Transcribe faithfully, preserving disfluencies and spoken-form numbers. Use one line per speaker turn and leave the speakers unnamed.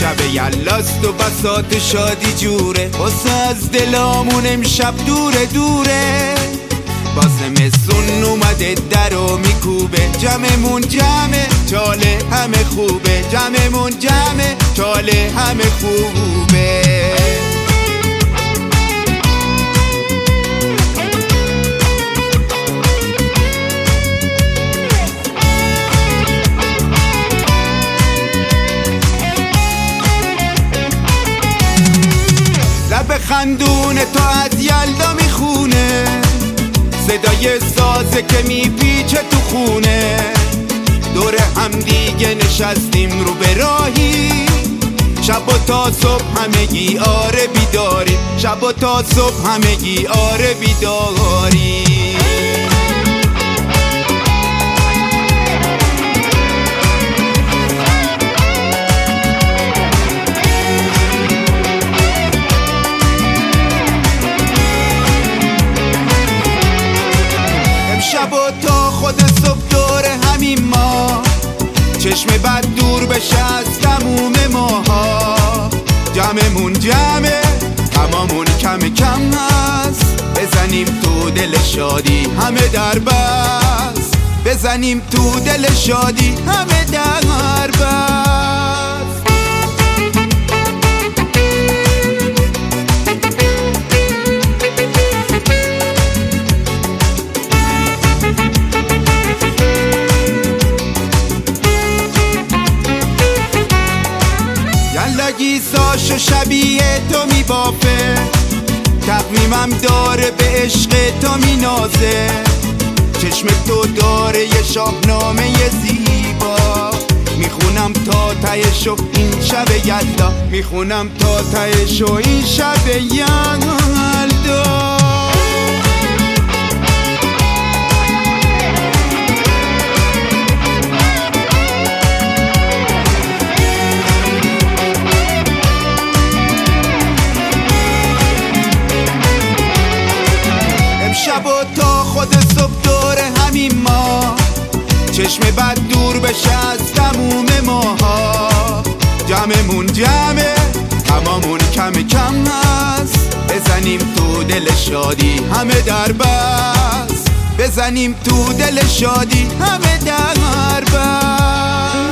شب یلاست و بساط شادی جوره، واسه از دلامون امشب دوره دوره. با زمستون اومده درو میکوبه، جمعمون جمعه چاله همه خوبه، جمعمون جمعه چاله همه خوبه. لب خندون تا از یلدا میخونه، صدای سازه که میپیچه تو خونه. دور هم دیگه نشستیم رو به راهی، شب و تا صبح همگی آره بیداریم، شب و تا صبح همگی آره بیداریم. شب و تا خود صبح دور همین ما، چشم بد دور بشه از تموم ماها. جمعمون جمعه تمامون کم کم هست، بزنیم تو دل شادی همه در بست، بزنیم تو دل شادی همه در بست. گیساشو شبیه تو میبافه، تقویمم داره به عشق تو مینازه. چشم تو داره یه شاهنامه زیبا، میخونم تا تهشو این شب یلدا، میخونم تا تهشو این شب یلدا. شب و تا خود صبح دور همین ما، چشم بد دور بشه از تموم ماها. جمعمون جمعه تمامون کم کم هست، بزنیم تو دل شادی همه در بست، بزنیم تو دل شادی همه در بست.